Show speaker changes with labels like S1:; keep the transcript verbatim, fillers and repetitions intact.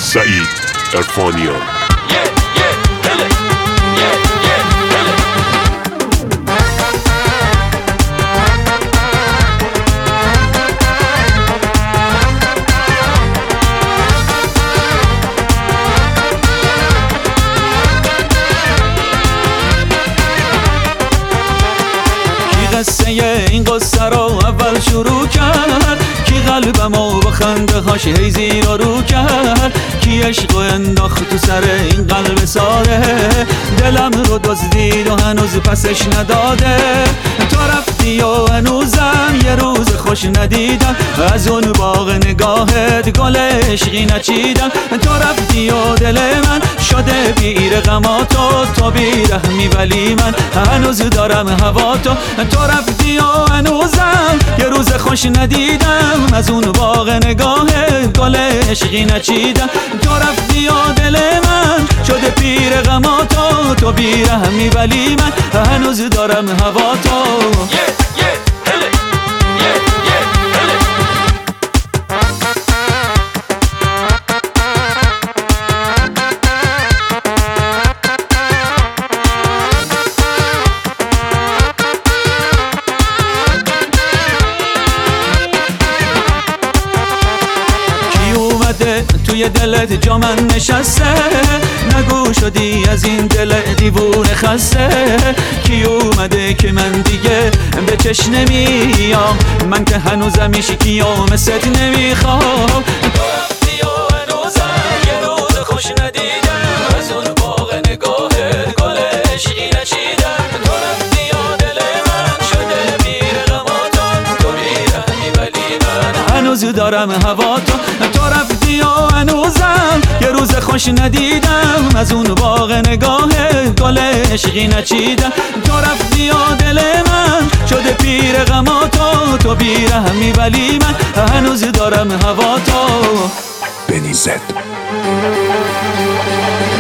S1: سعید عرفانیان.
S2: قصه این قصه رو اول شروع کرد، کی قلبمو با خنده هاش هی زیر و رو کرد، کی عشقو انداخت تو سر این قلب ساده، دلم رو دزدید و هنوز پسش نداده. تو رفتی و هنوزم یه روز خوش ندیدم، از اون باغ نگاهت گل عشقی نچیدم. تو رفتی و دل من شده بیر غماتو، تو بیرحمی ولی من هنوز دارم هواتو. تو رفتی و هنوزم یه روز خوش ندیدم، از اون باغ نگاهت گل عشقی نچیدم. تو رفتی و دل من شده پیر غماتو، تو بیرحمی ولی من هنوز دارم هواتو. توی دلت جا من نشسته، نگو شدی از این دل دیوونه خسته. کی اومده که من دیگه به چش نمیام، من که هنوزم میشکی و مثل نمیخوام. تو رفتی و هنوزم یه روز خوش ندیدم، از اون باغ نگاهت گل عشقی نچیدم. تو رفتی و دل من شده بیر غماتو، تو بیرحمی ولی من هنوز دارم هواتو. تو رفتی و هنوزم یه روز خوش ندیدم، از اون باغ نگاهت گل عشقی نچیدم. تو رفتی و دل من شده پیر غماتو، تو بیرحمی ولی من هنوز دارم هواتو.
S1: بنی زد